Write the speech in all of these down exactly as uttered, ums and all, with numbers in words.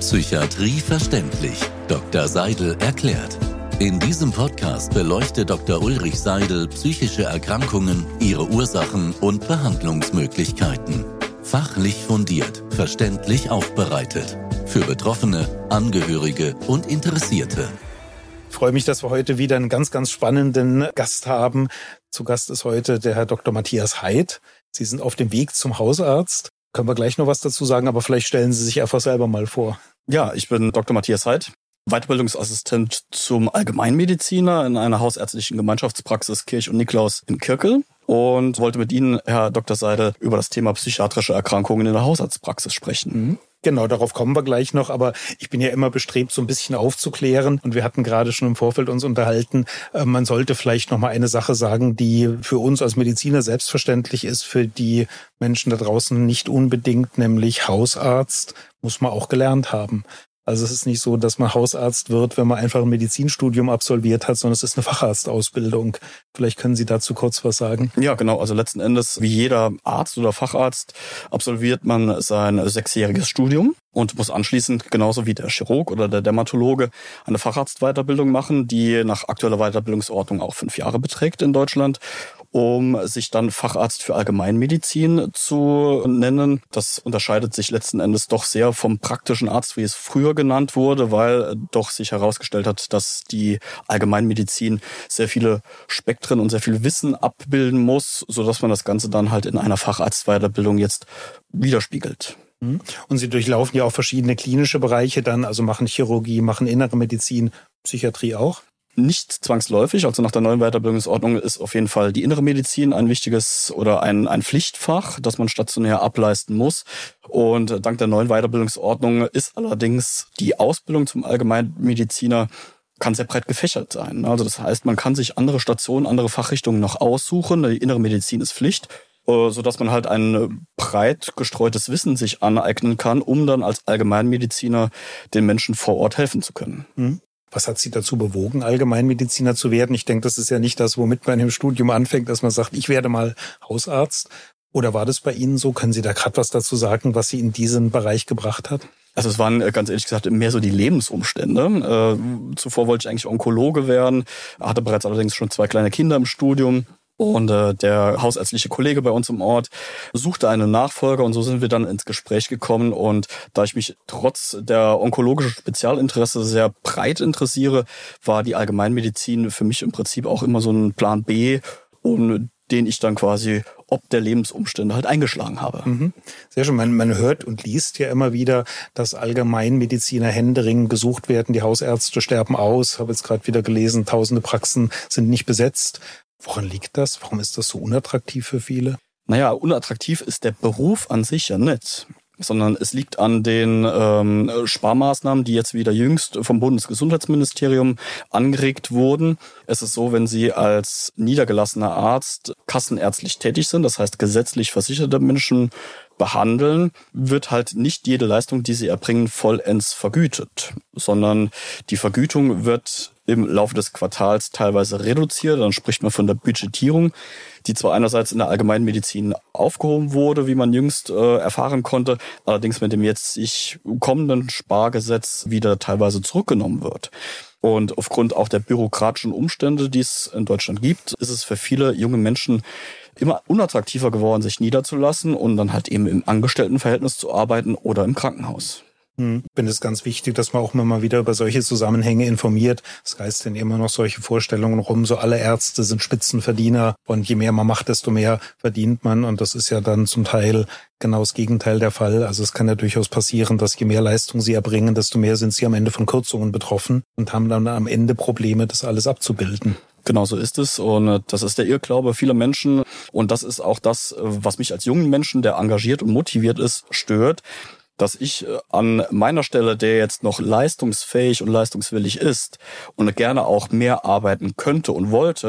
Psychiatrie verständlich. Doktor Seidel erklärt. In diesem Podcast beleuchtet Doktor Ulrich Seidel psychische Erkrankungen, ihre Ursachen und Behandlungsmöglichkeiten. Fachlich fundiert, verständlich aufbereitet. Für Betroffene, Angehörige und Interessierte. Ich freue mich, dass wir heute wieder einen ganz, ganz spannenden Gast haben. Zu Gast ist heute der Herr Doktor Matthias Heid. Sie sind auf dem Weg zum Hausarzt. Können wir gleich noch was dazu sagen, aber vielleicht stellen Sie sich einfach selber mal vor. Ja, ich bin Doktor Matthias Heid, Weiterbildungsassistent zum Allgemeinmediziner in einer hausärztlichen Gemeinschaftspraxis Kirch und Niklaus in Kirkel und wollte mit Ihnen, Herr Doktor Seidel, über das Thema psychiatrische Erkrankungen in der Hausarztpraxis sprechen. Mhm. Genau, darauf kommen wir gleich noch, aber ich bin ja immer bestrebt, so ein bisschen aufzuklären und wir hatten gerade schon im Vorfeld uns unterhalten, man sollte vielleicht noch mal eine Sache sagen, die für uns als Mediziner selbstverständlich ist, für die Menschen da draußen nicht unbedingt, nämlich Hausarzt muss man auch gelernt haben. Also es ist nicht so, dass man Hausarzt wird, wenn man einfach ein Medizinstudium absolviert hat, sondern es ist eine Facharztausbildung. Vielleicht können Sie dazu kurz was sagen. Ja, genau. Also letzten Endes, wie jeder Arzt oder Facharzt, absolviert man sein sechsjähriges Studium und muss anschließend, genauso wie der Chirurg oder der Dermatologe, eine Facharztweiterbildung machen, die nach aktueller Weiterbildungsordnung auch fünf Jahre beträgt in Deutschland, um sich dann Facharzt für Allgemeinmedizin zu nennen. Das unterscheidet sich letzten Endes doch sehr vom praktischen Arzt, wie es früher genannt wurde, weil doch sich herausgestellt hat, dass die Allgemeinmedizin sehr viele Spektren und sehr viel Wissen abbilden muss, sodass man das Ganze dann halt in einer Facharztweiterbildung jetzt widerspiegelt. Und Sie durchlaufen ja auch verschiedene klinische Bereiche dann, also machen Chirurgie, machen innere Medizin, Psychiatrie auch? Nicht zwangsläufig, also nach der neuen Weiterbildungsordnung ist auf jeden Fall die innere Medizin ein wichtiges oder ein, ein Pflichtfach, das man stationär ableisten muss. Und dank der neuen Weiterbildungsordnung ist allerdings die Ausbildung zum Allgemeinmediziner kann sehr breit gefächert sein. Also das heißt, man kann sich andere Stationen, andere Fachrichtungen noch aussuchen. Die innere Medizin ist Pflicht, sodass man halt ein breit gestreutes Wissen sich aneignen kann, um dann als Allgemeinmediziner den Menschen vor Ort helfen zu können. Mhm. Was hat Sie dazu bewogen, Allgemeinmediziner zu werden? Ich denke, das ist ja nicht das, womit man im Studium anfängt, dass man sagt, ich werde mal Hausarzt. Oder war das bei Ihnen so? Können Sie da gerade was dazu sagen, was Sie in diesen Bereich gebracht hat? Also es waren ganz ehrlich gesagt mehr so die Lebensumstände. Äh, zuvor wollte ich eigentlich Onkologe werden, hatte bereits allerdings schon zwei kleine Kinder im Studium. Und äh, der hausärztliche Kollege bei uns im Ort suchte einen Nachfolger und so sind wir dann ins Gespräch gekommen. Und da ich mich trotz der onkologischen Spezialinteresse sehr breit interessiere, war die Allgemeinmedizin für mich im Prinzip auch immer so ein Plan B, und den ich dann quasi ob der Lebensumstände halt eingeschlagen habe. Mhm. Sehr schön. Man, man hört und liest ja immer wieder, dass Allgemeinmediziner händeringend gesucht werden. Die Hausärzte sterben aus. Ich habe jetzt gerade wieder gelesen, tausende Praxen sind nicht besetzt. Woran liegt das? Warum ist das so unattraktiv für viele? Naja, unattraktiv ist der Beruf an sich ja nicht, sondern es liegt an den ähm, Sparmaßnahmen, die jetzt wieder jüngst vom Bundesgesundheitsministerium angeregt wurden. Es ist so, wenn Sie als niedergelassener Arzt kassenärztlich tätig sind, das heißt gesetzlich versicherte Menschen behandeln, wird halt nicht jede Leistung, die Sie erbringen, vollends vergütet, sondern die Vergütung wird im Laufe des Quartals teilweise reduziert. Dann spricht man von der Budgetierung, die zwar einerseits in der Allgemeinmedizin aufgehoben wurde, wie man jüngst äh, erfahren konnte, allerdings mit dem jetzt sich kommenden Spargesetz wieder teilweise zurückgenommen wird. Und aufgrund auch der bürokratischen Umstände, die es in Deutschland gibt, ist es für viele junge Menschen immer unattraktiver geworden, sich niederzulassen und dann halt eben im Angestelltenverhältnis zu arbeiten oder im Krankenhaus. Ich finde es ganz wichtig, dass man auch immer mal wieder über solche Zusammenhänge informiert. Es geistern immer noch solche Vorstellungen rum, so alle Ärzte sind Spitzenverdiener und je mehr man macht, desto mehr verdient man. Und das ist ja dann zum Teil genau das Gegenteil der Fall. Also es kann ja durchaus passieren, dass je mehr Leistung sie erbringen, desto mehr sind sie am Ende von Kürzungen betroffen und haben dann am Ende Probleme, das alles abzubilden. Genau so ist es und das ist der Irrglaube vieler Menschen und das ist auch das, was mich als jungen Menschen, der engagiert und motiviert ist, stört, dass ich an meiner Stelle, der jetzt noch leistungsfähig und leistungswillig ist und gerne auch mehr arbeiten könnte und wollte,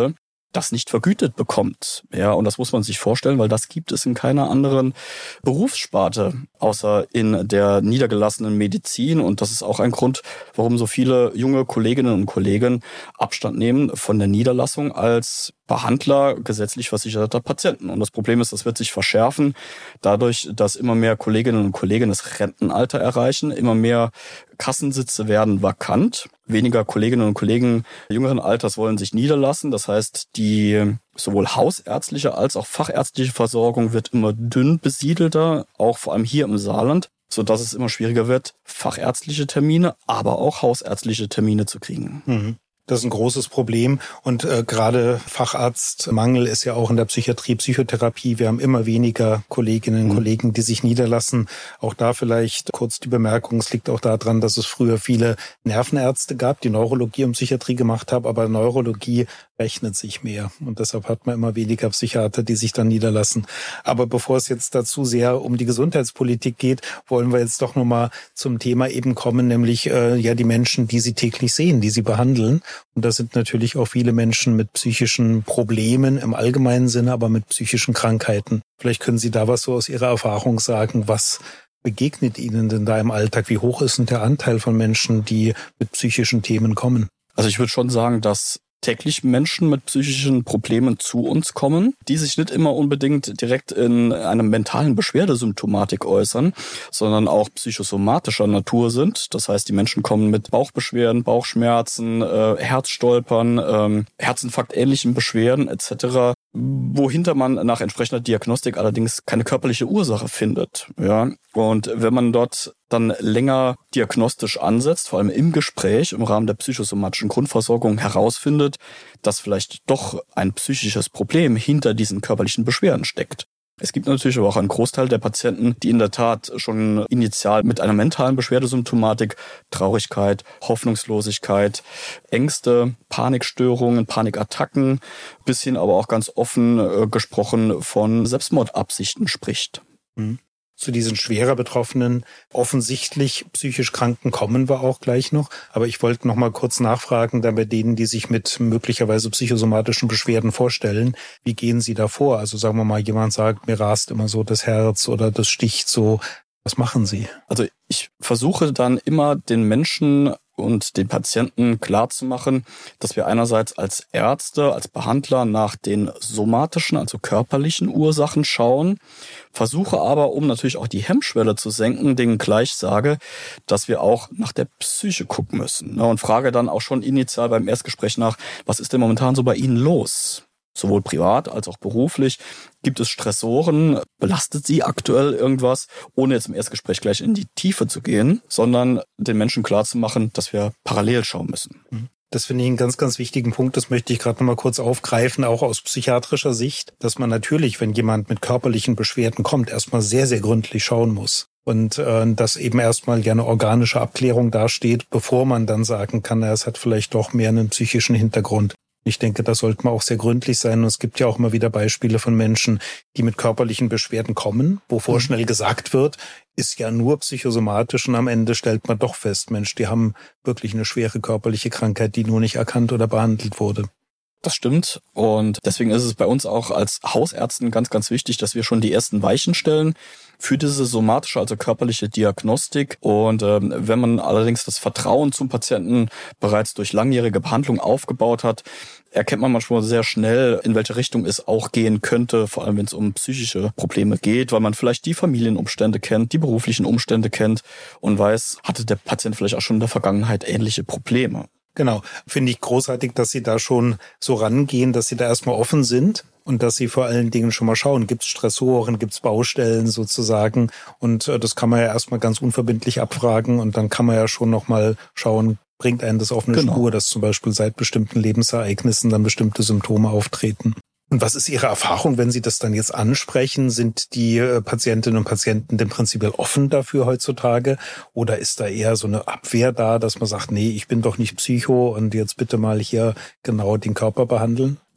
das nicht vergütet bekommt. Ja, und das muss man sich vorstellen, weil das gibt es in keiner anderen Berufssparte, außer in der niedergelassenen Medizin. Und das ist auch ein Grund, warum so viele junge Kolleginnen und Kollegen Abstand nehmen von der Niederlassung als Behandler gesetzlich versicherter Patienten. Und das Problem ist, das wird sich verschärfen, dadurch, dass immer mehr Kolleginnen und Kollegen das Rentenalter erreichen, immer mehr Kassensitze werden vakant. Weniger Kolleginnen und Kollegen jüngeren Alters wollen sich niederlassen. Das heißt, die sowohl hausärztliche als auch fachärztliche Versorgung wird immer dünn besiedelter, auch vor allem hier im Saarland, sodass es immer schwieriger wird, fachärztliche Termine, aber auch hausärztliche Termine zu kriegen. Mhm. Das ist ein großes Problem und äh, gerade Facharztmangel ist ja auch in der Psychiatrie, Psychotherapie. Wir haben immer weniger Kolleginnen und mhm. Kollegen, die sich niederlassen. Auch da vielleicht kurz die Bemerkung, es liegt auch daran, dass es früher viele Nervenärzte gab, die Neurologie und Psychiatrie gemacht haben, aber Neurologie rechnet sich mehr und deshalb hat man immer weniger Psychiater, die sich dann niederlassen. Aber bevor es jetzt dazu sehr um die Gesundheitspolitik geht, wollen wir jetzt doch nochmal zum Thema eben kommen, nämlich äh, ja die Menschen, die Sie täglich sehen, die Sie behandeln. Und da sind natürlich auch viele Menschen mit psychischen Problemen im allgemeinen Sinne, aber mit psychischen Krankheiten. Vielleicht können Sie da was so aus Ihrer Erfahrung sagen, was begegnet Ihnen denn da im Alltag? Wie hoch ist denn der Anteil von Menschen, die mit psychischen Themen kommen? Also ich würde schon sagen, dass täglich Menschen mit psychischen Problemen zu uns kommen, die sich nicht immer unbedingt direkt in einer mentalen Beschwerdesymptomatik äußern, sondern auch psychosomatischer Natur sind. Das heißt, die Menschen kommen mit Bauchbeschwerden, Bauchschmerzen, äh, Herzstolpern, ähm, Herzinfarkt-ähnlichen Beschwerden et cetera, wohinter man nach entsprechender Diagnostik allerdings keine körperliche Ursache findet. Ja, und wenn man dort dann länger diagnostisch ansetzt, vor allem im Gespräch, im Rahmen der psychosomatischen Grundversorgung herausfindet, dass vielleicht doch ein psychisches Problem hinter diesen körperlichen Beschwerden steckt. Es gibt natürlich aber auch einen Großteil der Patienten, die in der Tat schon initial mit einer mentalen Beschwerdesymptomatik, Traurigkeit, Hoffnungslosigkeit, Ängste, Panikstörungen, Panikattacken, bis hin aber auch ganz offen äh, gesprochen von Selbstmordabsichten spricht. Mhm. Zu diesen schwerer Betroffenen, offensichtlich psychisch Kranken kommen wir auch gleich noch. Aber ich wollte noch mal kurz nachfragen, dann bei denen, die sich mit möglicherweise psychosomatischen Beschwerden vorstellen, wie gehen Sie da vor? Also sagen wir mal, jemand sagt, mir rast immer so das Herz oder das sticht so. Was machen Sie? Also ich versuche dann immer den Menschen und den Patienten klarzumachen, dass wir einerseits als Ärzte, als Behandler nach den somatischen, also körperlichen Ursachen schauen, versuche aber, um natürlich auch die Hemmschwelle zu senken, denen gleich sage, dass wir auch nach der Psyche gucken müssen. Und frage dann auch schon initial beim Erstgespräch nach, was ist denn momentan so bei Ihnen los? Sowohl privat als auch beruflich. Gibt es Stressoren? Belastet Sie aktuell irgendwas? Ohne jetzt im Erstgespräch gleich in die Tiefe zu gehen, sondern den Menschen klarzumachen, dass wir parallel schauen müssen. Das finde ich einen ganz, ganz wichtigen Punkt. Das möchte ich gerade noch mal kurz aufgreifen, auch aus psychiatrischer Sicht, dass man natürlich, wenn jemand mit körperlichen Beschwerden kommt, erstmal sehr, sehr gründlich schauen muss. Und äh, dass eben erstmal ja eine organische Abklärung dasteht, bevor man dann sagen kann, es hat vielleicht doch mehr einen psychischen Hintergrund. Ich denke, da sollte man auch sehr gründlich sein. Und es gibt ja auch immer wieder Beispiele von Menschen, die mit körperlichen Beschwerden kommen, wo vorschnell gesagt wird, ist ja nur psychosomatisch und am Ende stellt man doch fest, Mensch, die haben wirklich eine schwere körperliche Krankheit, die nur nicht erkannt oder behandelt wurde. Das stimmt und deswegen ist es bei uns auch als Hausärzten ganz, ganz wichtig, dass wir schon die ersten Weichen stellen für diese somatische, also körperliche Diagnostik. Und ähm, wenn man allerdings das Vertrauen zum Patienten bereits durch langjährige Behandlung aufgebaut hat, erkennt man manchmal sehr schnell, in welche Richtung es auch gehen könnte, vor allem wenn es um psychische Probleme geht, weil man vielleicht die Familienumstände kennt, die beruflichen Umstände kennt und weiß, hatte der Patient vielleicht auch schon in der Vergangenheit ähnliche Probleme. Genau, finde ich großartig, dass Sie da schon so rangehen, dass Sie da erstmal offen sind und dass Sie vor allen Dingen schon mal schauen, gibt es Stressoren, gibt es Baustellen sozusagen und äh, das kann man ja erstmal ganz unverbindlich abfragen und dann kann man ja schon nochmal schauen, bringt einen das auf eine genau. Spur, dass zum Beispiel seit bestimmten Lebensereignissen dann bestimmte Symptome auftreten. Und was ist Ihre Erfahrung, wenn Sie das dann jetzt ansprechen? Sind die Patientinnen und Patienten denn prinzipiell offen dafür heutzutage? Oder ist da eher so eine Abwehr da, dass man sagt, nee, ich bin doch nicht Psycho und jetzt bitte mal hier genau den Körper behandeln?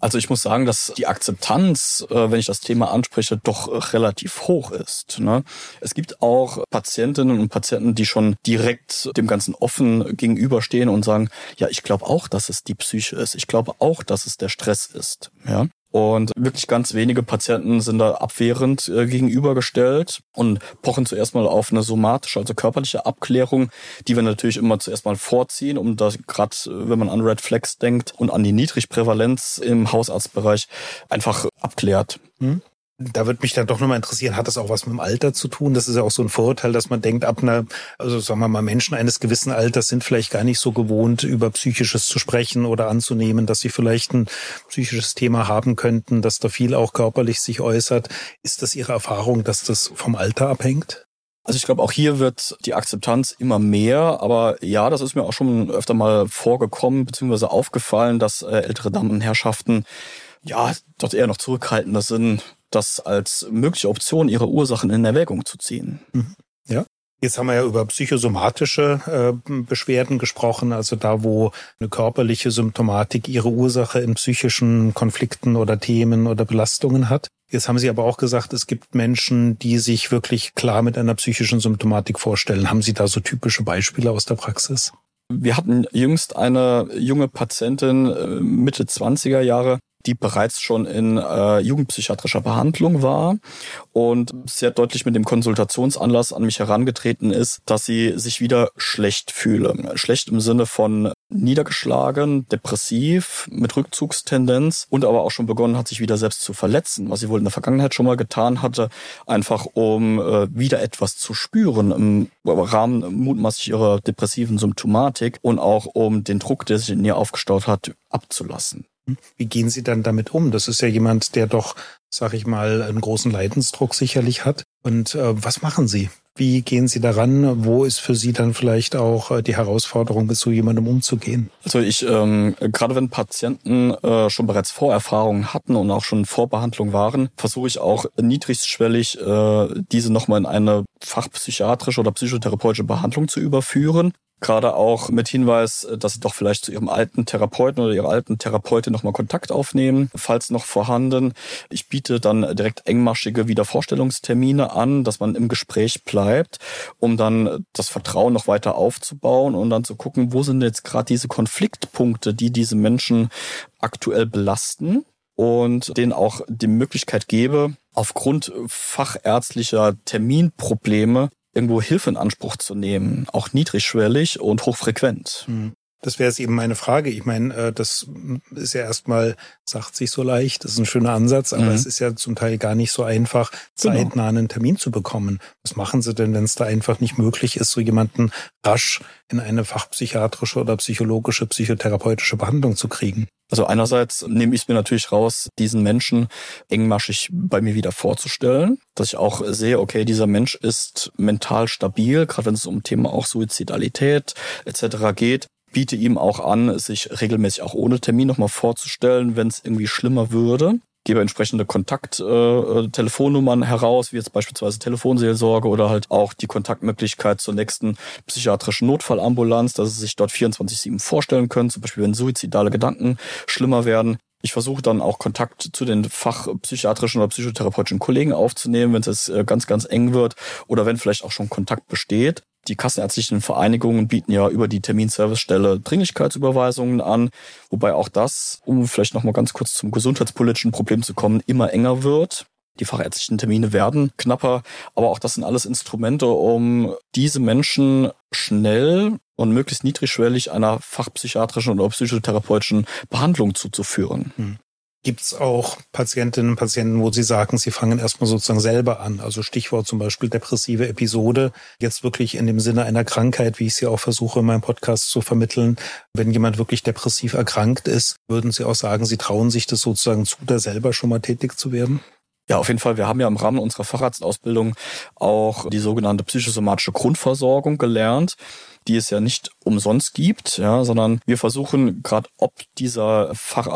Also ich muss sagen, dass die Akzeptanz, wenn ich das Thema anspreche, doch relativ hoch ist. Es gibt auch Patientinnen und Patienten, die schon direkt dem Ganzen offen gegenüberstehen und sagen, ja, ich glaube auch, dass es die Psyche ist. Ich glaube auch, dass es der Stress ist. Ja. Und wirklich ganz wenige Patienten sind da abwehrend äh, gegenübergestellt und pochen zuerst mal auf eine somatische, also körperliche Abklärung, die wir natürlich immer zuerst mal vorziehen, um das gerade, wenn man an Red Flags denkt und an die Niedrigprävalenz im Hausarztbereich, einfach abklärt. Hm. Da würde mich dann doch nochmal interessieren, hat das auch was mit dem Alter zu tun? Das ist ja auch so ein Vorurteil, dass man denkt, ab einer, also sagen wir mal, Menschen eines gewissen Alters sind vielleicht gar nicht so gewohnt, über Psychisches zu sprechen oder anzunehmen, dass sie vielleicht ein psychisches Thema haben könnten, dass da viel auch körperlich sich äußert. Ist das Ihre Erfahrung, dass das vom Alter abhängt? Also ich glaube, auch hier wird die Akzeptanz immer mehr, aber ja, das ist mir auch schon öfter mal vorgekommen, beziehungsweise aufgefallen, dass äh, ältere Damen und Herrschaften ja dort eher noch zurückhaltender sind, das als mögliche Option, ihre Ursachen in Erwägung zu ziehen. Ja. Jetzt haben wir ja über psychosomatische äh, Beschwerden gesprochen, also da, wo eine körperliche Symptomatik ihre Ursache in psychischen Konflikten oder Themen oder Belastungen hat. Jetzt haben Sie aber auch gesagt, es gibt Menschen, die sich wirklich klar mit einer psychischen Symptomatik vorstellen. Haben Sie da so typische Beispiele aus der Praxis? Wir hatten jüngst eine junge Patientin, Mitte zwanziger Jahre, die bereits schon in äh, jugendpsychiatrischer Behandlung war und sehr deutlich mit dem Konsultationsanlass an mich herangetreten ist, dass sie sich wieder schlecht fühle. Schlecht im Sinne von niedergeschlagen, depressiv, mit Rückzugstendenz und aber auch schon begonnen hat, sich wieder selbst zu verletzen, was sie wohl in der Vergangenheit schon mal getan hatte, einfach um äh, wieder etwas zu spüren im Rahmen mutmaßlich ihrer depressiven Symptomatik und auch um den Druck, der sich in ihr aufgestaut hat, abzulassen. Wie gehen Sie dann damit um? Das ist ja jemand, der doch, sag ich mal, einen großen Leidensdruck sicherlich hat. Und äh, was machen Sie? Wie gehen Sie daran? Wo ist für Sie dann vielleicht auch äh, die Herausforderung, mit so jemandem umzugehen? Also ich, ähm, gerade wenn Patienten äh, schon bereits Vorerfahrungen hatten und auch schon in Vorbehandlung waren, versuche ich auch niedrigschwellig, äh, diese nochmal in eine fachpsychiatrische oder psychotherapeutische Behandlung zu überführen. Gerade auch mit Hinweis, dass sie doch vielleicht zu ihrem alten Therapeuten oder ihrer alten Therapeutin nochmal Kontakt aufnehmen, falls noch vorhanden. Ich biete dann direkt engmaschige Wiedervorstellungstermine an, dass man im Gespräch bleibt, um dann das Vertrauen noch weiter aufzubauen und dann zu gucken, wo sind jetzt gerade diese Konfliktpunkte, die diese Menschen aktuell belasten und denen auch die Möglichkeit gebe, aufgrund fachärztlicher Terminprobleme irgendwo Hilfe in Anspruch zu nehmen, auch niedrigschwellig und hochfrequent. Das wäre jetzt eben meine Frage. Ich meine, das ist ja erstmal, sagt sich so leicht, das ist ein schöner Ansatz, aber mhm. es ist ja zum Teil gar nicht so einfach, zeitnah einen Termin zu bekommen. Was machen Sie denn, wenn es da einfach nicht möglich ist, so jemanden rasch in eine fachpsychiatrische oder psychologische, psychotherapeutische Behandlung zu kriegen? Also einerseits nehme ich es mir natürlich raus, diesen Menschen engmaschig bei mir wieder vorzustellen, dass ich auch sehe, okay, dieser Mensch ist mental stabil, gerade wenn es um Themen auch Suizidalität et cetera geht. Biete ihm auch an, sich regelmäßig auch ohne Termin nochmal vorzustellen, wenn es irgendwie schlimmer würde. Gebe entsprechende Kontakt-Telefonnummern äh, heraus, wie jetzt beispielsweise Telefonseelsorge oder halt auch die Kontaktmöglichkeit zur nächsten psychiatrischen Notfallambulanz, dass sie sich dort vierundzwanzig sieben vorstellen können, zum Beispiel wenn suizidale Gedanken schlimmer werden. Ich versuche dann auch Kontakt zu den fachpsychiatrischen oder psychotherapeutischen Kollegen aufzunehmen, wenn es jetzt äh, ganz, ganz eng wird oder wenn vielleicht auch schon Kontakt besteht. Die kassenärztlichen Vereinigungen bieten ja über die Terminservicestelle Dringlichkeitsüberweisungen an, wobei auch das, um vielleicht nochmal ganz kurz zum gesundheitspolitischen Problem zu kommen, immer enger wird. Die fachärztlichen Termine werden knapper, aber auch das sind alles Instrumente, um diese Menschen schnell und möglichst niedrigschwellig einer fachpsychiatrischen oder psychotherapeutischen Behandlung zuzuführen. Hm. Gibt es auch Patientinnen und Patienten, wo Sie sagen, Sie fangen erstmal sozusagen selber an? Also Stichwort zum Beispiel depressive Episode. Jetzt wirklich in dem Sinne einer Krankheit, wie ich sie auch versuche in meinem Podcast zu vermitteln. Wenn jemand wirklich depressiv erkrankt ist, würden Sie auch sagen, Sie trauen sich das sozusagen zu, da selber schon mal tätig zu werden? Ja, auf jeden Fall. Wir haben ja im Rahmen unserer Facharztausbildung auch die sogenannte psychosomatische Grundversorgung gelernt, die es ja nicht umsonst gibt, ja, sondern wir versuchen gerade ob dieser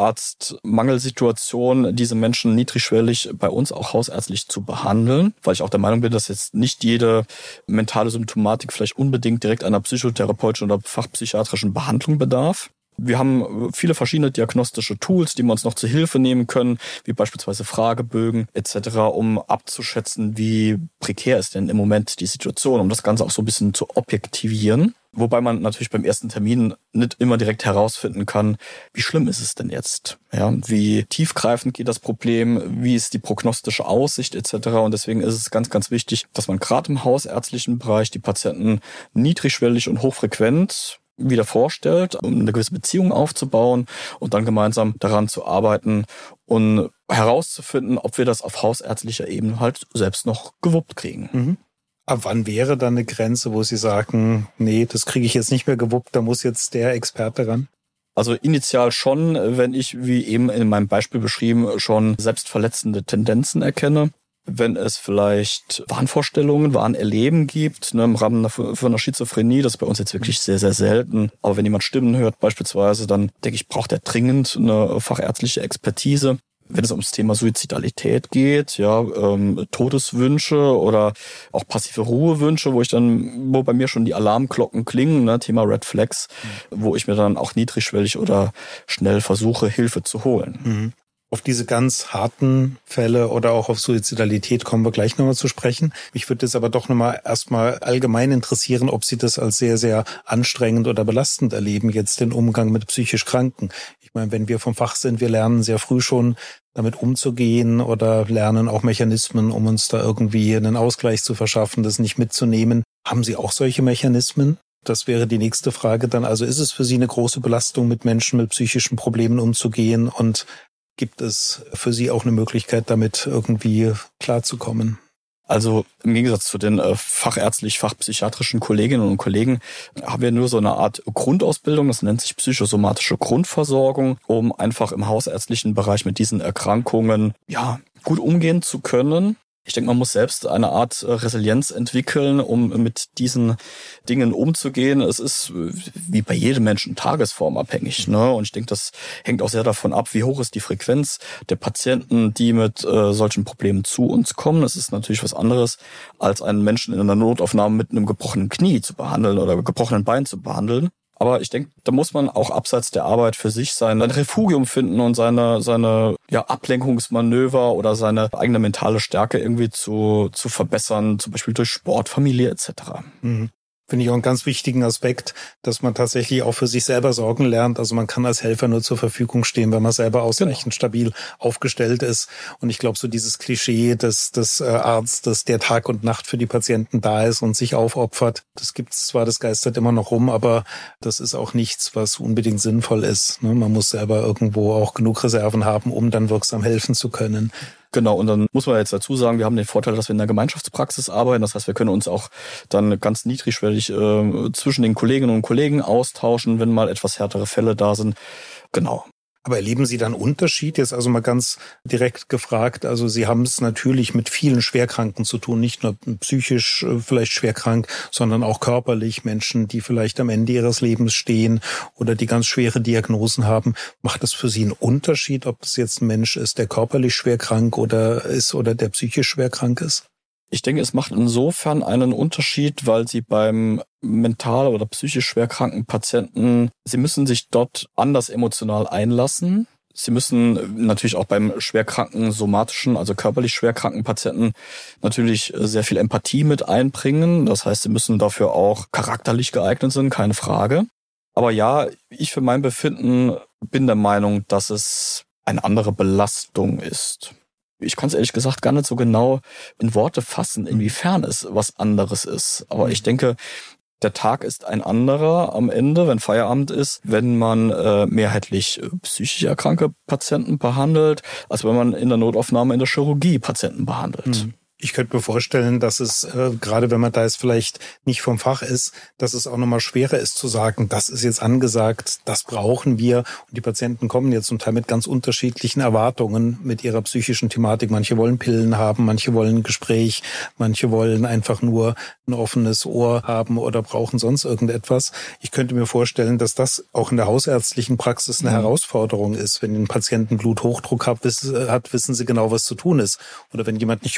Facharztmangelsituation diese Menschen niedrigschwellig bei uns auch hausärztlich zu behandeln, weil ich auch der Meinung bin, dass jetzt nicht jede mentale Symptomatik vielleicht unbedingt direkt einer psychotherapeutischen oder fachpsychiatrischen Behandlung bedarf. Wir haben viele verschiedene diagnostische Tools, die wir uns noch zur Hilfe nehmen können, wie beispielsweise Fragebögen et cetera, um abzuschätzen, wie prekär ist denn im Moment die Situation, um das Ganze auch so ein bisschen zu objektivieren. Wobei man natürlich beim ersten Termin nicht immer direkt herausfinden kann, wie schlimm ist es denn jetzt? Ja, wie tiefgreifend geht das Problem? Wie ist die prognostische Aussicht et cetera? Und deswegen ist es ganz, ganz wichtig, dass man gerade im hausärztlichen Bereich die Patienten niedrigschwellig und hochfrequent wieder vorstellt, um eine gewisse Beziehung aufzubauen und dann gemeinsam daran zu arbeiten und herauszufinden, ob wir das auf hausärztlicher Ebene halt selbst noch gewuppt kriegen. Mhm. Ab wann wäre dann eine Grenze, wo Sie sagen, nee, das kriege ich jetzt nicht mehr gewuppt, da muss jetzt der Experte ran? Also initial schon, wenn ich, wie eben in meinem Beispiel beschrieben, schon selbstverletzende Tendenzen erkenne. Wenn es vielleicht Wahnvorstellungen, Wahnerleben gibt, ne, im Rahmen von einer Schizophrenie, das ist bei uns jetzt wirklich sehr, sehr selten. Aber wenn jemand Stimmen hört beispielsweise, dann denke ich, braucht er dringend eine fachärztliche Expertise. Wenn es ums Thema Suizidalität geht, ja, ähm, Todeswünsche oder auch passive Ruhewünsche, wo ich dann, wo bei mir schon die Alarmglocken klingen, ne, Thema Red Flags, mhm. wo ich mir dann auch niedrigschwellig oder schnell versuche, Hilfe zu holen. Mhm. Auf diese ganz harten Fälle oder auch auf Suizidalität kommen wir gleich nochmal zu sprechen. Mich würde es aber doch nochmal erstmal allgemein interessieren, ob Sie das als sehr, sehr anstrengend oder belastend erleben, jetzt den Umgang mit psychisch Kranken. Ich meine, wenn wir vom Fach sind, wir lernen sehr früh schon damit umzugehen oder lernen auch Mechanismen, um uns da irgendwie einen Ausgleich zu verschaffen, das nicht mitzunehmen. Haben Sie auch solche Mechanismen? Das wäre die nächste Frage dann. Also ist es für Sie eine große Belastung, mit Menschen mit psychischen Problemen umzugehen, und gibt es für Sie auch eine Möglichkeit, damit irgendwie klarzukommen? Also im Gegensatz zu den äh, fachärztlich-fachpsychiatrischen Kolleginnen und Kollegen haben wir nur so eine Art Grundausbildung, das nennt sich psychosomatische Grundversorgung, um einfach im hausärztlichen Bereich mit diesen Erkrankungen ja gut umgehen zu können. Ich denke, man muss selbst eine Art Resilienz entwickeln, um mit diesen Dingen umzugehen. Es ist wie bei jedem Menschen tagesformabhängig, ne? Und ich denke, das hängt auch sehr davon ab, wie hoch ist die Frequenz der Patienten, die mit äh, solchen Problemen zu uns kommen. Es ist natürlich was anderes, als einen Menschen in einer Notaufnahme mit einem gebrochenen Knie zu behandeln oder gebrochenen Bein zu behandeln. Aber ich denke, da muss man auch abseits der Arbeit für sich sein, ein Refugium finden und seine seine ja Ablenkungsmanöver oder seine eigene mentale Stärke irgendwie zu zu verbessern, zum Beispiel durch Sport, Familie et cetera. Mhm. Finde ich auch einen ganz wichtigen Aspekt, dass man tatsächlich auch für sich selber sorgen lernt. Also man kann als Helfer nur zur Verfügung stehen, wenn man selber ausreichend genau. stabil aufgestellt ist. Und ich glaube, so dieses Klischee des, des Arztes, der Tag und Nacht für die Patienten da ist und sich aufopfert, das gibt's zwar, das geistert immer noch rum, aber das ist auch nichts, was unbedingt sinnvoll ist. Man muss selber irgendwo auch genug Reserven haben, um dann wirksam helfen zu können. Genau, und dann muss man jetzt dazu sagen, wir haben den Vorteil, dass wir in der Gemeinschaftspraxis arbeiten. Das heißt, wir können uns auch dann ganz niedrigschwellig äh, zwischen den Kolleginnen und Kollegen austauschen, wenn mal etwas härtere Fälle da sind. Genau. Aber erleben Sie dann Unterschied? Jetzt also mal ganz direkt gefragt. Also Sie haben es natürlich mit vielen Schwerkranken zu tun, nicht nur psychisch vielleicht schwerkrank, sondern auch körperlich. Menschen, die vielleicht am Ende ihres Lebens stehen oder die ganz schwere Diagnosen haben. Macht das für Sie einen Unterschied, ob das jetzt ein Mensch ist, der körperlich schwerkrank oder ist oder der psychisch schwerkrank ist? Ich denke, es macht insofern einen Unterschied, weil Sie beim mental oder psychisch schwerkranken Patienten, Sie müssen sich dort anders emotional einlassen. Sie müssen natürlich auch beim schwerkranken, somatischen, also körperlich schwerkranken Patienten natürlich sehr viel Empathie mit einbringen. Das heißt, Sie müssen dafür auch charakterlich geeignet sein, keine Frage. Aber ja, ich für mein Befinden bin der Meinung, dass es eine andere Belastung ist. Ich kann es ehrlich gesagt gar nicht so genau in Worte fassen, inwiefern es was anderes ist. Aber ich denke, der Tag ist ein anderer am Ende, wenn Feierabend ist, wenn man äh, mehrheitlich psychisch erkrankte Patienten behandelt, als wenn man in der Notaufnahme in der Chirurgie Patienten behandelt. Mhm. Ich könnte mir vorstellen, dass es, äh, gerade wenn man da jetzt vielleicht nicht vom Fach ist, dass es auch nochmal schwerer ist zu sagen, das ist jetzt angesagt, das brauchen wir. Und die Patienten kommen jetzt zum Teil mit ganz unterschiedlichen Erwartungen mit ihrer psychischen Thematik. Manche wollen Pillen haben, manche wollen ein Gespräch, manche wollen einfach nur ein offenes Ohr haben oder brauchen sonst irgendetwas. Ich könnte mir vorstellen, dass das auch in der hausärztlichen Praxis eine mhm. Herausforderung ist. Wenn ein Patient einen Bluthochdruck hat, wissen, hat, wissen sie genau, was zu tun ist. Oder wenn jemand ein chirurgisches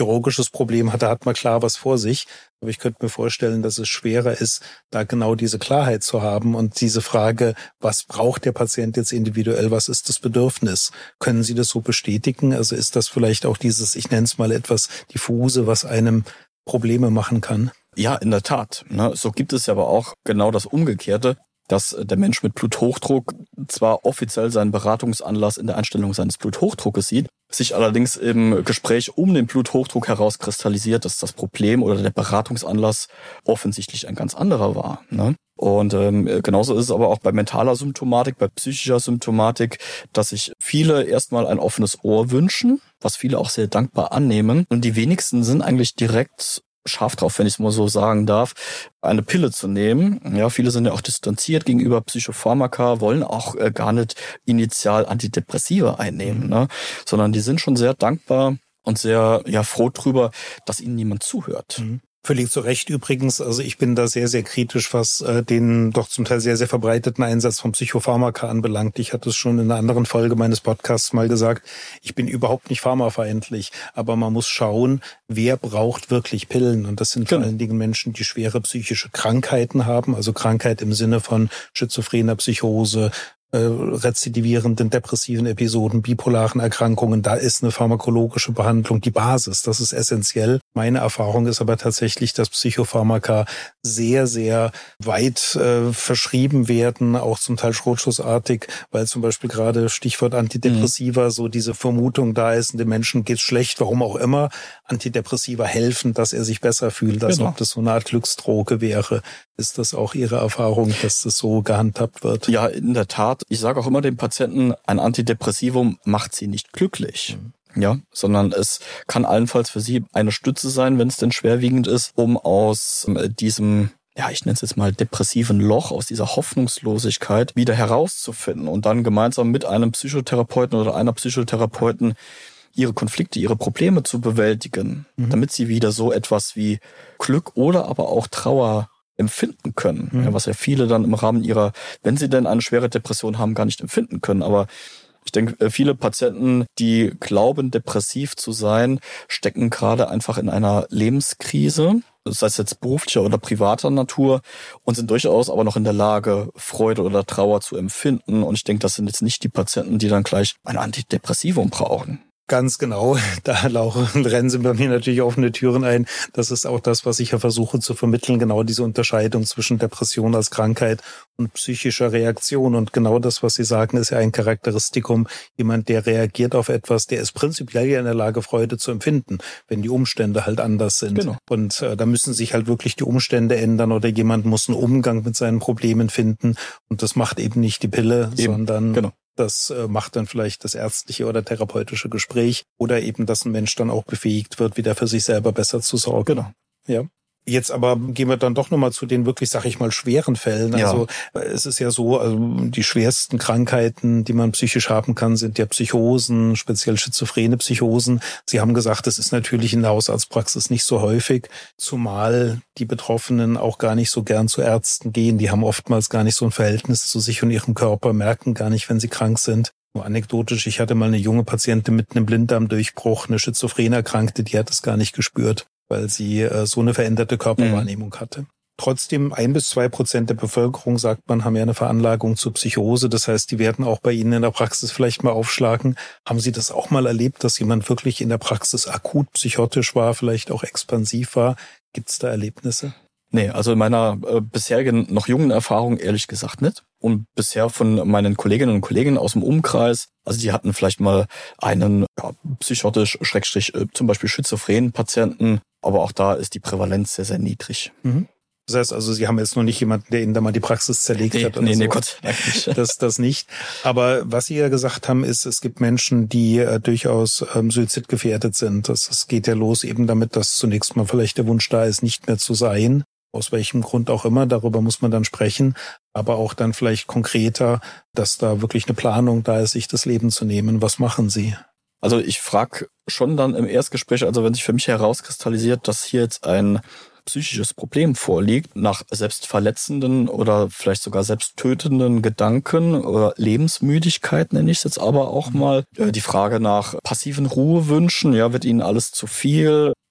psychisches Problem hat, da hat man klar was vor sich. Aber ich könnte mir vorstellen, dass es schwerer ist, da genau diese Klarheit zu haben und diese Frage, was braucht der Patient jetzt individuell, was ist das Bedürfnis? Können Sie das so bestätigen? Also ist das vielleicht auch dieses, ich nenne es mal etwas diffuse, was einem Probleme machen kann? Ja, in der Tat. So gibt es ja aber auch genau das Umgekehrte, dass der Mensch mit Bluthochdruck zwar offiziell seinen Beratungsanlass in der Einstellung seines Bluthochdruckes sieht, sich allerdings im Gespräch um den Bluthochdruck herauskristallisiert, dass das Problem oder der Beratungsanlass offensichtlich ein ganz anderer war. Ne? Und ähm, genauso ist es aber auch bei mentaler Symptomatik, bei psychischer Symptomatik, dass sich viele erstmal ein offenes Ohr wünschen, was viele auch sehr dankbar annehmen. Und die wenigsten sind eigentlich direkt scharf drauf, wenn ich es mal so sagen darf, eine Pille zu nehmen. Ja, viele sind ja auch distanziert gegenüber Psychopharmaka, wollen auch äh, gar nicht initial Antidepressiva einnehmen, mhm. ne? Sondern die sind schon sehr dankbar und sehr ja froh drüber, dass ihnen niemand zuhört. Mhm. Völlig zu Recht übrigens. Also ich bin da sehr, sehr kritisch, was äh, den doch zum Teil sehr, sehr verbreiteten Einsatz von Psychopharmaka anbelangt. Ich hatte es schon in einer anderen Folge meines Podcasts mal gesagt, ich bin überhaupt nicht pharmafeindlich, aber man muss schauen, wer braucht wirklich Pillen. Und das sind genau. vor allen Dingen Menschen, die schwere psychische Krankheiten haben, also Krankheit im Sinne von schizophrener Psychose, äh, rezidivierenden depressiven Episoden, bipolaren Erkrankungen. Da ist eine pharmakologische Behandlung die Basis. Das ist essentiell. Meine Erfahrung ist aber tatsächlich, dass Psychopharmaka sehr, sehr weit äh, verschrieben werden, auch zum Teil schrotschussartig, weil zum Beispiel gerade Stichwort Antidepressiva, mhm. so diese Vermutung da ist, dem Menschen geht's schlecht, warum auch immer. Antidepressiva helfen, dass er sich besser fühlt, als genau. ob das so eine Art Glücksdroge wäre. Ist das auch Ihre Erfahrung, dass das so gehandhabt wird? Ja, in der Tat. Ich sage auch immer den Patienten, ein Antidepressivum macht sie nicht glücklich. Mhm. Ja, sondern es kann allenfalls für sie eine Stütze sein, wenn es denn schwerwiegend ist, um aus diesem, ja, ich nenne es jetzt mal depressiven Loch, aus dieser Hoffnungslosigkeit wieder herauszufinden und dann gemeinsam mit einem Psychotherapeuten oder einer Psychotherapeuten ihre Konflikte, ihre Probleme zu bewältigen, mhm. damit sie wieder so etwas wie Glück oder aber auch Trauer empfinden können, mhm. ja, was ja viele dann im Rahmen ihrer, wenn sie denn eine schwere Depression haben, gar nicht empfinden können, aber ich denke, viele Patienten, die glauben, depressiv zu sein, stecken gerade einfach in einer Lebenskrise, sei es jetzt beruflicher oder privater Natur, und sind durchaus aber noch in der Lage, Freude oder Trauer zu empfinden. Und ich denke, das sind jetzt nicht die Patienten, die dann gleich ein Antidepressivum brauchen. Ganz genau. Da laufen, rennen Sie bei mir natürlich offene Türen ein. Das ist auch das, was ich ja versuche zu vermitteln. Genau diese Unterscheidung zwischen Depression als Krankheit und psychischer Reaktion. Und genau das, was Sie sagen, ist ja ein Charakteristikum. Jemand, der reagiert auf etwas, der ist prinzipiell ja in der Lage, Freude zu empfinden, wenn die Umstände halt anders sind. Genau. Und äh, da müssen sich halt wirklich die Umstände ändern oder jemand muss einen Umgang mit seinen Problemen finden. Und das macht eben nicht die Pille, eben. sondern genau. Das macht dann vielleicht das ärztliche oder therapeutische Gespräch oder eben, dass ein Mensch dann auch befähigt wird, wieder für sich selber besser zu sorgen. Genau. Ja. Jetzt aber gehen wir dann doch nochmal zu den wirklich, sag ich mal, schweren Fällen. Ja. Also es ist ja so, also die schwersten Krankheiten, die man psychisch haben kann, sind ja Psychosen, speziell schizophrene Psychosen. Sie haben gesagt, das ist natürlich in der Hausarztpraxis nicht so häufig, zumal die Betroffenen auch gar nicht so gern zu Ärzten gehen. Die haben oftmals gar nicht so ein Verhältnis zu sich und ihrem Körper, merken gar nicht, wenn sie krank sind. Nur anekdotisch, ich hatte mal eine junge Patientin mit einem Blinddarmdurchbruch, eine schizophren Erkrankte, die hat es gar nicht gespürt, weil sie äh, so eine veränderte Körperwahrnehmung mhm. hatte. Trotzdem, ein bis zwei Prozent der Bevölkerung, sagt man, haben ja eine Veranlagung zur Psychose. Das heißt, die werden auch bei Ihnen in der Praxis vielleicht mal aufschlagen. Haben Sie das auch mal erlebt, dass jemand wirklich in der Praxis akut psychotisch war, vielleicht auch expansiv war? Gibt es da Erlebnisse? Nee, also in meiner äh, bisherigen, noch jungen Erfahrung ehrlich gesagt nicht. Und bisher von meinen Kolleginnen und Kollegen aus dem Umkreis, also die hatten vielleicht mal einen ja, psychotisch, schrägstrich, äh, zum Beispiel schizophrenen Patienten, aber auch da ist die Prävalenz sehr, sehr niedrig. Mhm. Das heißt also, Sie haben jetzt noch nicht jemanden, der Ihnen da mal die Praxis zerlegt nee, hat oder nee, so. Nee, Gott, nicht. Das, das nicht. Aber was Sie ja gesagt haben, ist, es gibt Menschen, die äh, durchaus ähm, suizidgefährdet sind. Das, das geht ja los eben damit, dass zunächst mal vielleicht der Wunsch da ist, nicht mehr zu sein. Aus welchem Grund auch immer, darüber muss man dann sprechen. Aber auch dann vielleicht konkreter, dass da wirklich eine Planung da ist, sich das Leben zu nehmen. Was machen Sie? Also ich frage schon dann im Erstgespräch, also wenn sich für mich herauskristallisiert, dass hier jetzt ein psychisches Problem vorliegt, nach selbstverletzenden oder vielleicht sogar selbsttötenden Gedanken oder Lebensmüdigkeit nenne ich es jetzt aber auch mal. Die Frage nach passiven Ruhewünschen, ja, wird Ihnen alles zu viel?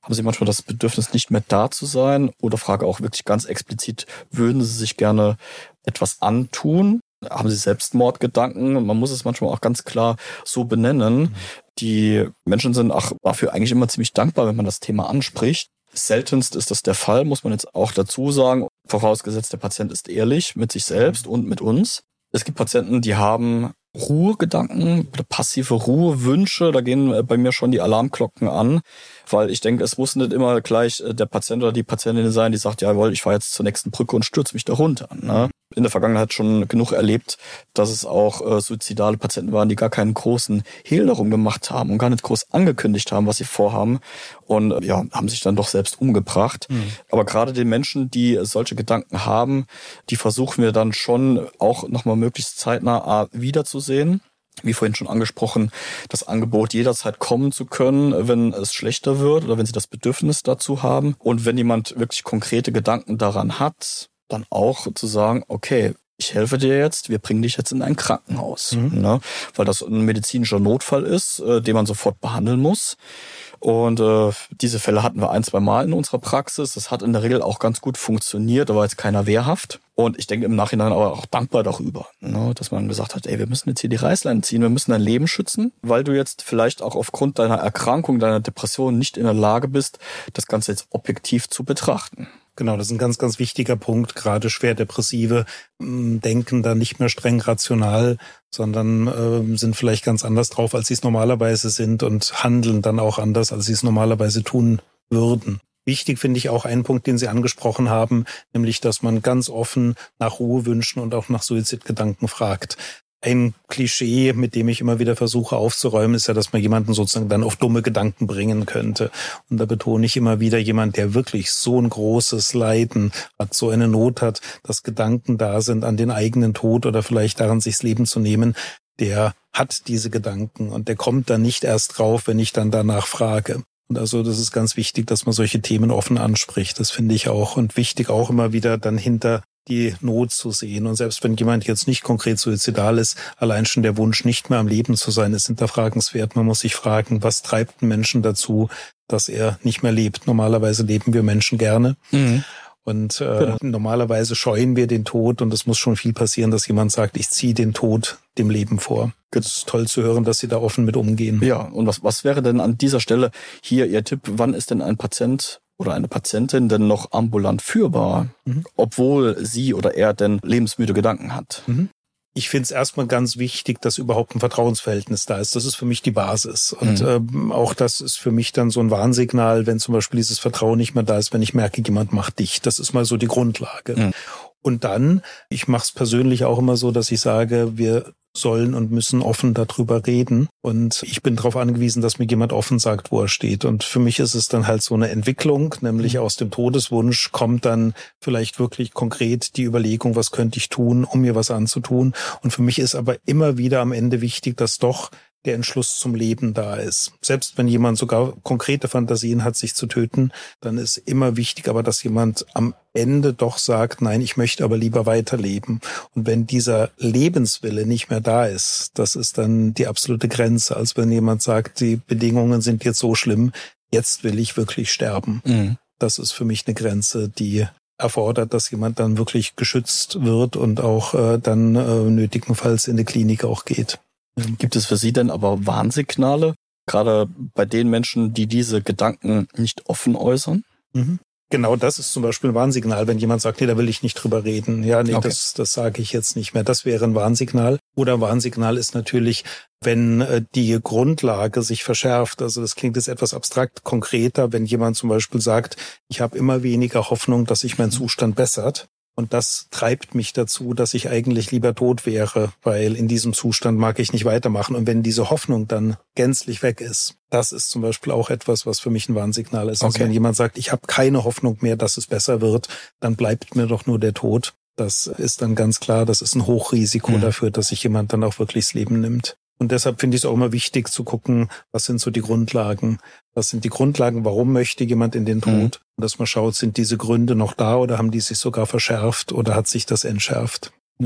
haben Sie manchmal das Bedürfnis, nicht mehr da zu sein? Oder frage auch wirklich ganz explizit, würden Sie sich gerne etwas antun? Haben Sie Selbstmordgedanken? Man muss es manchmal auch ganz klar so benennen. Mhm. Die Menschen sind auch dafür eigentlich immer ziemlich dankbar, wenn man das Thema anspricht. Seltenst ist das der Fall, muss man jetzt auch dazu sagen, vorausgesetzt der Patient ist ehrlich mit sich selbst und mit uns. Es gibt Patienten, die haben Ruhegedanken, passive Ruhewünsche, da gehen bei mir schon die Alarmglocken an, weil ich denke, es muss nicht immer gleich der Patient oder die Patientin sein, die sagt, jawohl, ich fahre jetzt zur nächsten Brücke und stürze mich da runter. Ne? In der Vergangenheit schon genug erlebt, dass es auch äh, suizidale Patienten waren, die gar keinen großen Hehl darum gemacht haben und gar nicht groß angekündigt haben, was sie vorhaben und äh, ja, haben sich dann doch selbst umgebracht. Mhm. Aber gerade den Menschen, die solche Gedanken haben, die versuchen wir dann schon auch nochmal möglichst zeitnah äh, wiederzusehen. Wie vorhin schon angesprochen, das Angebot jederzeit kommen zu können, wenn es schlechter wird oder wenn sie das Bedürfnis dazu haben. Und wenn jemand wirklich konkrete Gedanken daran hat, dann auch zu sagen, okay, ich helfe dir jetzt, wir bringen dich jetzt in ein Krankenhaus. Mhm. Ne? Weil das ein medizinischer Notfall ist, äh, den man sofort behandeln muss. Und äh, diese Fälle hatten wir ein, zwei Mal in unserer Praxis. Das hat in der Regel auch ganz gut funktioniert, da war jetzt keiner wehrhaft. Und ich denke im Nachhinein aber auch dankbar darüber, ne, dass man gesagt hat, ey, wir müssen jetzt hier die Reißleine ziehen, wir müssen dein Leben schützen, weil du jetzt vielleicht auch aufgrund deiner Erkrankung, deiner Depression nicht in der Lage bist, das Ganze jetzt objektiv zu betrachten. Genau, das ist ein ganz, ganz wichtiger Punkt. Gerade Schwerdepressive mh, denken da nicht mehr streng rational, sondern äh, sind vielleicht ganz anders drauf, als sie es normalerweise sind und handeln dann auch anders, als sie es normalerweise tun würden. Wichtig finde ich auch einen Punkt, den Sie angesprochen haben, nämlich, dass man ganz offen nach Ruhewünschen und auch nach Suizidgedanken fragt. Ein Klischee, mit dem ich immer wieder versuche aufzuräumen, ist ja, dass man jemanden sozusagen dann auf dumme Gedanken bringen könnte. Und da betone ich immer wieder, jemand, der wirklich so ein großes Leiden hat, so eine Not hat, dass Gedanken da sind an den eigenen Tod oder vielleicht daran, sich das Leben zu nehmen, der hat diese Gedanken und der kommt dann nicht erst drauf, wenn ich dann danach frage. Und also das ist ganz wichtig, dass man solche Themen offen anspricht. Das finde ich auch. Und wichtig auch immer wieder dann hinter die Not zu sehen. Und selbst wenn jemand jetzt nicht konkret suizidal ist, allein schon der Wunsch, nicht mehr am Leben zu sein, ist hinterfragenswert. Man muss sich fragen, was treibt einen Menschen dazu, dass er nicht mehr lebt? Normalerweise leben wir Menschen gerne. Mhm. Und äh, genau. Normalerweise scheuen wir den Tod. Und es muss schon viel passieren, dass jemand sagt, ich ziehe den Tod dem Leben vor. Es ist toll zu hören, dass Sie da offen mit umgehen. Ja, und was, was wäre denn an dieser Stelle hier Ihr Tipp? Wann ist denn ein Patient oder eine Patientin denn noch ambulant führbar, mhm. obwohl sie oder er denn lebensmüde Gedanken hat? Mhm. Ich finde es erstmal ganz wichtig, dass überhaupt ein Vertrauensverhältnis da ist. Das ist für mich die Basis. Und mhm. ähm, auch das ist für mich dann so ein Warnsignal, wenn zum Beispiel dieses Vertrauen nicht mehr da ist, wenn ich merke, jemand macht dicht. Das ist mal so die Grundlage. Mhm. Und dann, ich mache es persönlich auch immer so, dass ich sage, wir sollen und müssen offen darüber reden. Und ich bin darauf angewiesen, dass mir jemand offen sagt, wo er steht. Und für mich ist es dann halt so eine Entwicklung, nämlich aus dem Todeswunsch kommt dann vielleicht wirklich konkret die Überlegung, was könnte ich tun, um mir was anzutun. Und für mich ist aber immer wieder am Ende wichtig, dass doch der Entschluss zum Leben da ist. Selbst wenn jemand sogar konkrete Fantasien hat, sich zu töten, dann ist immer wichtig, aber dass jemand am Ende doch sagt, nein, ich möchte aber lieber weiterleben. Und wenn dieser Lebenswille nicht mehr da ist, das ist dann die absolute Grenze, als wenn jemand sagt, die Bedingungen sind jetzt so schlimm, jetzt will ich wirklich sterben. Mhm. Das ist für mich eine Grenze, die erfordert, dass jemand dann wirklich geschützt wird und auch äh, dann äh, nötigenfalls in die Klinik auch geht. Gibt es für Sie denn aber Warnsignale, gerade bei den Menschen, die diese Gedanken nicht offen äußern? Mhm. Genau, das ist zum Beispiel ein Warnsignal, wenn jemand sagt, nee, da will ich nicht drüber reden. Ja, nee, okay. das, das sage ich jetzt nicht mehr. Das wäre ein Warnsignal. Oder ein Warnsignal ist natürlich, wenn äh, die Grundlage sich verschärft. Also das klingt jetzt etwas abstrakt konkreter, wenn jemand zum Beispiel sagt, ich habe immer weniger Hoffnung, dass sich mein Zustand bessert. Und das treibt mich dazu, dass ich eigentlich lieber tot wäre, weil in diesem Zustand mag ich nicht weitermachen. Und wenn diese Hoffnung dann gänzlich weg ist, das ist zum Beispiel auch etwas, was für mich ein Warnsignal ist. Okay. Also wenn jemand sagt, ich habe keine Hoffnung mehr, dass es besser wird, dann bleibt mir doch nur der Tod. Das ist dann ganz klar, das ist ein Hochrisiko mhm. dafür, dass sich jemand dann auch wirklich das Leben nimmt. Und deshalb finde ich es auch immer wichtig zu gucken, was sind so die Grundlagen? Was sind die Grundlagen, warum möchte jemand in den Tod? Mhm. Und dass man schaut, sind diese Gründe noch da oder haben die sich sogar verschärft oder hat sich das entschärft? Ja.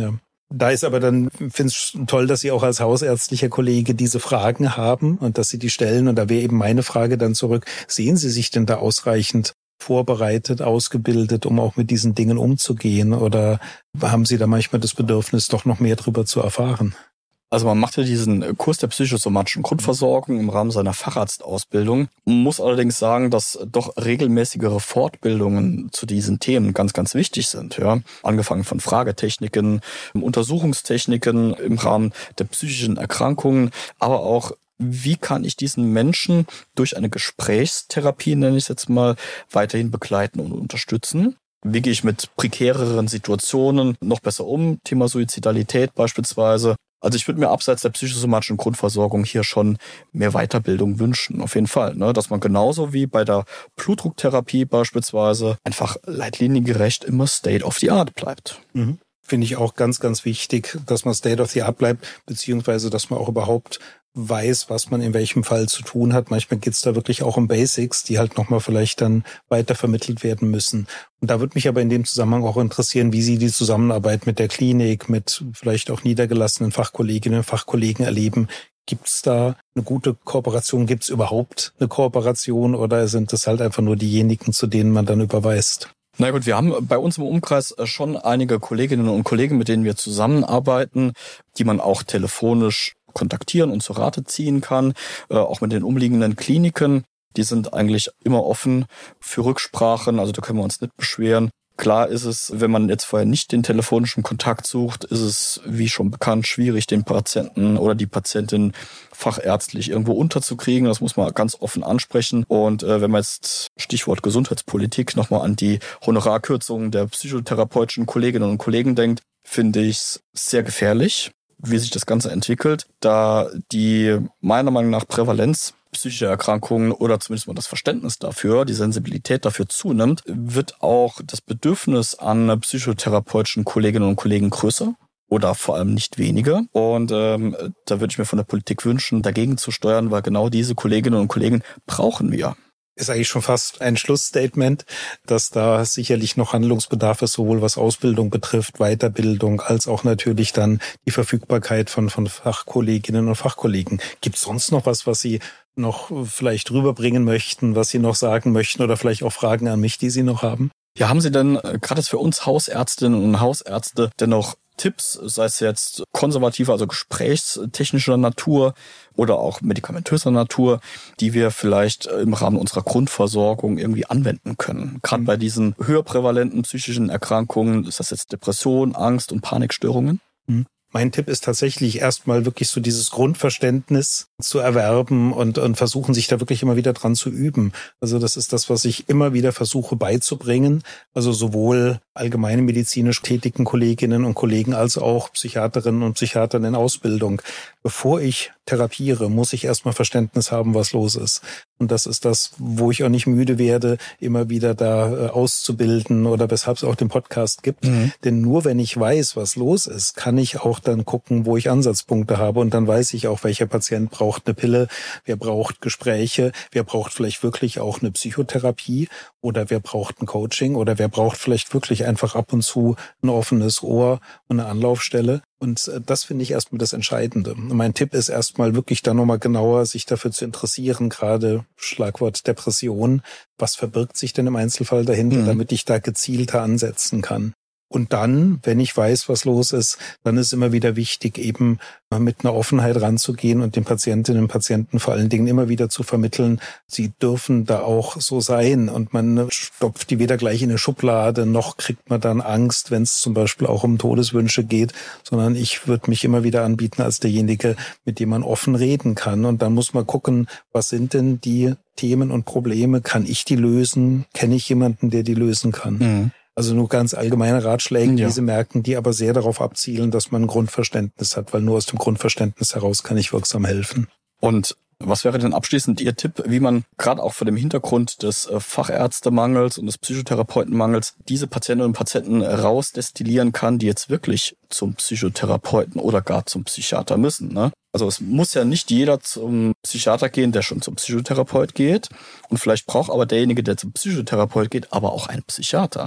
Da ist aber dann, finde ich toll, dass Sie auch als hausärztlicher Kollege diese Fragen haben und dass Sie die stellen. Und da wäre eben meine Frage dann zurück, sehen Sie sich denn da ausreichend vorbereitet, ausgebildet, um auch mit diesen Dingen umzugehen? Oder haben Sie da manchmal das Bedürfnis, doch noch mehr drüber zu erfahren? Also man macht ja diesen Kurs der psychosomatischen Grundversorgung im Rahmen seiner Facharztausbildung. Man muss allerdings sagen, dass doch regelmäßigere Fortbildungen zu diesen Themen ganz, ganz wichtig sind. Ja, angefangen von Fragetechniken, Untersuchungstechniken im Rahmen der psychischen Erkrankungen, aber auch wie kann ich diesen Menschen durch eine Gesprächstherapie, nenne ich es jetzt mal, weiterhin begleiten und unterstützen? Wie gehe ich mit prekäreren Situationen noch besser um? Thema Suizidalität beispielsweise. Also ich würde mir abseits der psychosomatischen Grundversorgung hier schon mehr Weiterbildung wünschen, auf jeden Fall. Ne? Dass man genauso wie bei der Blutdrucktherapie beispielsweise einfach leitliniengerecht immer State of the Art bleibt. Mhm. Finde ich auch ganz, ganz wichtig, dass man State of the Art bleibt, beziehungsweise dass man auch überhaupt weiß, was man in welchem Fall zu tun hat. Manchmal geht es da wirklich auch um Basics, die halt nochmal vielleicht dann weiter vermittelt werden müssen. Und da würde mich aber in dem Zusammenhang auch interessieren, wie Sie die Zusammenarbeit mit der Klinik, mit vielleicht auch niedergelassenen Fachkolleginnen und Fachkollegen erleben. Gibt es da eine gute Kooperation? Gibt es überhaupt eine Kooperation oder sind das halt einfach nur diejenigen, zu denen man dann überweist? Na gut, wir haben bei uns im Umkreis schon einige Kolleginnen und Kollegen, mit denen wir zusammenarbeiten, die man auch telefonisch kontaktieren und zur Rate ziehen kann, äh, auch mit den umliegenden Kliniken. Die sind eigentlich immer offen für Rücksprachen, also da können wir uns nicht beschweren. Klar ist es, wenn man jetzt vorher nicht den telefonischen Kontakt sucht, ist es, wie schon bekannt, schwierig, den Patienten oder die Patientin fachärztlich irgendwo unterzukriegen. Das muss man ganz offen ansprechen. Und äh, wenn man jetzt, Stichwort Gesundheitspolitik, nochmal an die Honorarkürzungen der psychotherapeutischen Kolleginnen und Kollegen denkt, finde ich es sehr gefährlich, wie sich das Ganze entwickelt, da die meiner Meinung nach Prävalenz psychischer Erkrankungen oder zumindest mal das Verständnis dafür, die Sensibilität dafür zunimmt, wird auch das Bedürfnis an psychotherapeutischen Kolleginnen und Kollegen größer oder vor allem nicht weniger. Und ähm, da würde ich mir von der Politik wünschen, dagegen zu steuern, weil genau diese Kolleginnen und Kollegen brauchen wir. Ist eigentlich schon fast ein Schlussstatement, dass da sicherlich noch Handlungsbedarf ist, sowohl was Ausbildung betrifft, Weiterbildung, als auch natürlich dann die Verfügbarkeit von, von Fachkolleginnen und Fachkollegen. Gibt es sonst noch was, was Sie noch vielleicht rüberbringen möchten, was Sie noch sagen möchten oder vielleicht auch Fragen an mich, die Sie noch haben? Ja, haben Sie denn gerade für uns Hausärztinnen und Hausärzte dennoch Tipps, sei es jetzt konservativer, also gesprächstechnischer Natur oder auch medikamentöser Natur, die wir vielleicht im Rahmen unserer Grundversorgung irgendwie anwenden können? Gerade mhm. bei diesen höher prävalenten psychischen Erkrankungen, ist das jetzt Depression, Angst und Panikstörungen? Mhm. Mein Tipp ist tatsächlich erstmal wirklich so dieses Grundverständnis zu erwerben und, und versuchen, sich da wirklich immer wieder dran zu üben. Also das ist das, was ich immer wieder versuche beizubringen. Also sowohl allgemeine medizinisch tätigen Kolleginnen und Kollegen als auch Psychiaterinnen und Psychiatern in Ausbildung. Bevor ich therapiere, muss ich erstmal Verständnis haben, was los ist. Und das ist das, wo ich auch nicht müde werde, immer wieder da äh, auszubilden oder weshalb es auch den Podcast gibt. Mhm. Denn nur wenn ich weiß, was los ist, kann ich auch dann gucken, wo ich Ansatzpunkte habe. Und dann weiß ich auch, welcher Patient braucht eine Pille, wer braucht Gespräche, wer braucht vielleicht wirklich auch eine Psychotherapie oder wer braucht ein Coaching oder wer braucht vielleicht wirklich einfach ab und zu ein offenes Ohr und eine Anlaufstelle. Und das finde ich erstmal das Entscheidende. Mein Tipp ist erstmal wirklich da nochmal genauer, sich dafür zu interessieren, gerade Schlagwort Depression. Was verbirgt sich denn im Einzelfall dahinter, mhm. damit ich da gezielter ansetzen kann? Und dann, wenn ich weiß, was los ist, dann ist immer wieder wichtig, eben mit einer Offenheit ranzugehen und den Patientinnen und Patienten vor allen Dingen immer wieder zu vermitteln, sie dürfen da auch so sein. Und man stopft die weder gleich in eine Schublade, noch kriegt man dann Angst, wenn es zum Beispiel auch um Todeswünsche geht, sondern ich würde mich immer wieder anbieten als derjenige, mit dem man offen reden kann. Und dann muss man gucken, was sind denn die Themen und Probleme? Kann ich die lösen? Kenne ich jemanden, der die lösen kann? Mhm. Also nur ganz allgemeine Ratschläge, ja. diese merken, die aber sehr darauf abzielen, dass man ein Grundverständnis hat, weil nur aus dem Grundverständnis heraus kann ich wirksam helfen. Und was wäre denn abschließend Ihr Tipp, wie man gerade auch vor dem Hintergrund des Fachärztemangels und des Psychotherapeutenmangels diese Patientinnen und Patienten rausdestillieren kann, die jetzt wirklich zum Psychotherapeuten oder gar zum Psychiater müssen, ne? Also es muss ja nicht jeder zum Psychiater gehen, der schon zum Psychotherapeut geht. Und vielleicht braucht aber derjenige, der zum Psychotherapeut geht, aber auch einen Psychiater.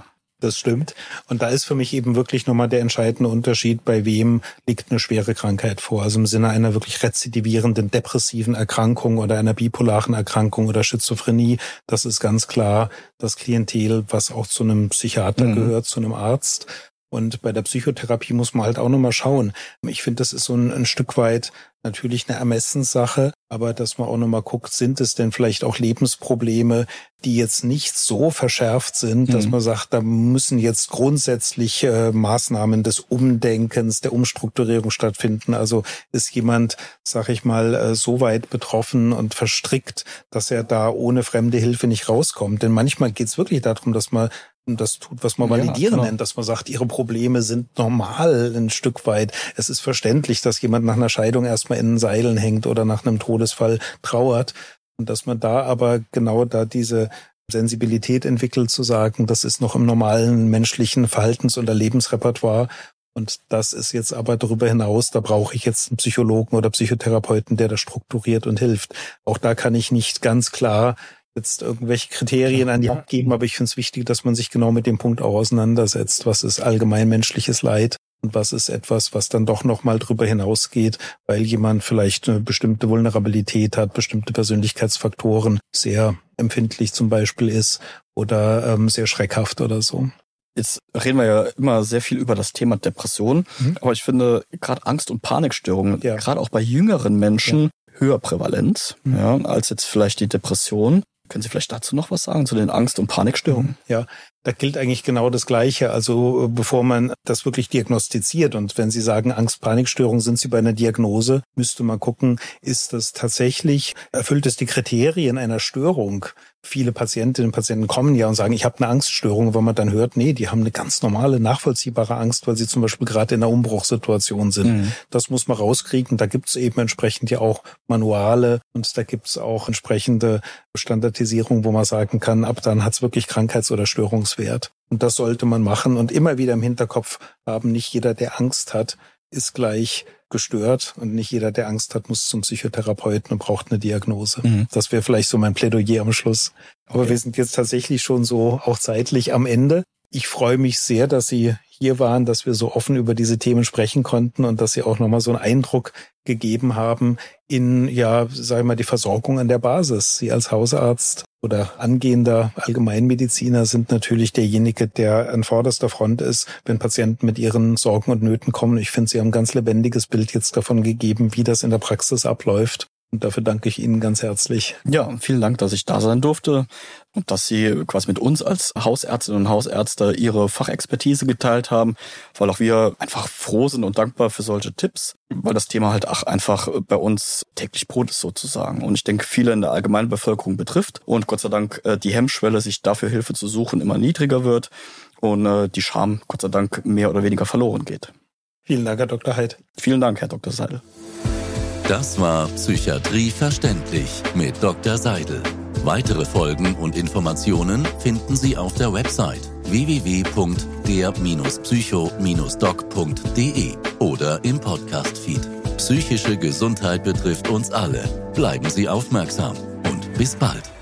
Das stimmt. Und da ist für mich eben wirklich nochmal der entscheidende Unterschied, bei wem liegt eine schwere Krankheit vor. Also im Sinne einer wirklich rezidivierenden depressiven Erkrankung oder einer bipolaren Erkrankung oder Schizophrenie. Das ist ganz klar das Klientel, was auch zu einem Psychiater mhm. gehört, zu einem Arzt. Und bei der Psychotherapie muss man halt auch nochmal schauen. Ich finde, das ist so ein, ein Stück weit natürlich eine Ermessenssache, aber dass man auch nochmal guckt, sind es denn vielleicht auch Lebensprobleme, die jetzt nicht so verschärft sind, dass mhm. man sagt, da müssen jetzt grundsätzlich äh, Maßnahmen des Umdenkens, der Umstrukturierung stattfinden. Also ist jemand, sag ich mal, äh, so weit betroffen und verstrickt, dass er da ohne fremde Hilfe nicht rauskommt. Denn manchmal geht es wirklich darum, dass man das tut, was man validieren ja, genau. nennt, dass man sagt, ihre Probleme sind normal ein Stück weit. Es ist verständlich, dass jemand nach einer Scheidung erstmal in den Seilen hängt oder nach einem Todesfall trauert. Und dass man da aber genau da diese Sensibilität entwickelt, zu sagen, das ist noch im normalen menschlichen Verhaltens- und Erlebensrepertoire. Und das ist jetzt aber darüber hinaus, da brauche ich jetzt einen Psychologen oder Psychotherapeuten, der das strukturiert und hilft. Auch da kann ich nicht ganz klar jetzt irgendwelche Kriterien an die Hand geben, aber ich finde es wichtig, dass man sich genau mit dem Punkt auch auseinandersetzt. Was ist allgemein menschliches Leid und was ist etwas, was dann doch nochmal drüber hinausgeht, weil jemand vielleicht eine bestimmte Vulnerabilität hat, bestimmte Persönlichkeitsfaktoren, sehr empfindlich zum Beispiel ist oder ähm, sehr schreckhaft oder so. Jetzt reden wir ja immer sehr viel über das Thema Depression, mhm. aber ich finde gerade Angst- und Panikstörungen, ja. gerade auch bei jüngeren Menschen, ja. höher prävalent mhm. ja, als jetzt vielleicht die Depression. Können Sie vielleicht dazu noch was sagen, zu den Angst- und Panikstörungen? Ja, da gilt eigentlich genau das Gleiche. Also bevor man das wirklich diagnostiziert und wenn Sie sagen Angst-Panikstörung, sind Sie bei einer Diagnose, müsste man gucken, ist das tatsächlich, erfüllt es die Kriterien einer Störung? Viele Patientinnen und Patienten kommen ja und sagen, ich habe eine Angststörung, weil man dann hört, nee, die haben eine ganz normale, nachvollziehbare Angst, weil sie zum Beispiel gerade in einer Umbruchssituation sind. Mhm. Das muss man rauskriegen. Da gibt es eben entsprechend ja auch Manuale und da gibt es auch entsprechende Standardisierung, wo man sagen kann, ab dann hat es wirklich Krankheits- oder Störungswert. Und das sollte man machen und immer wieder im Hinterkopf haben, nicht jeder, der Angst hat, ist gleich gestört und nicht jeder, der Angst hat, muss zum Psychotherapeuten und braucht eine Diagnose. Mhm. Das wäre vielleicht so mein Plädoyer am Schluss. Aber okay. Wir sind jetzt tatsächlich schon so auch zeitlich am Ende. Ich freue mich sehr, dass Sie hier waren, dass wir so offen über diese Themen sprechen konnten und dass Sie auch nochmal so einen Eindruck gegeben haben in, ja, sag ich mal, die Versorgung an der Basis. Sie als Hausarzt oder angehender Allgemeinmediziner sind natürlich derjenige, der an vorderster Front ist, wenn Patienten mit ihren Sorgen und Nöten kommen. Ich finde, Sie haben ein ganz lebendiges Bild jetzt davon gegeben, wie das in der Praxis abläuft. Und dafür danke ich Ihnen ganz herzlich. Ja, vielen Dank, dass ich da sein durfte und dass Sie quasi mit uns als Hausärztinnen und Hausärzte Ihre Fachexpertise geteilt haben, weil auch wir einfach froh sind und dankbar für solche Tipps, weil das Thema halt auch einfach bei uns täglich Brot ist sozusagen. Und ich denke, viele in der allgemeinen Bevölkerung betrifft und Gott sei Dank die Hemmschwelle, sich dafür Hilfe zu suchen, immer niedriger wird und die Scham, Gott sei Dank, mehr oder weniger verloren geht. Vielen Dank, Herr Doktor Heid. Vielen Dank, Herr Doktor Seidel. Das war Psychiatrie verständlich mit Doktor Seidel. Weitere Folgen und Informationen finden Sie auf der Website w w w punkt der psycho doc punkt de oder im Podcast-Feed. Psychische Gesundheit betrifft uns alle. Bleiben Sie aufmerksam und bis bald.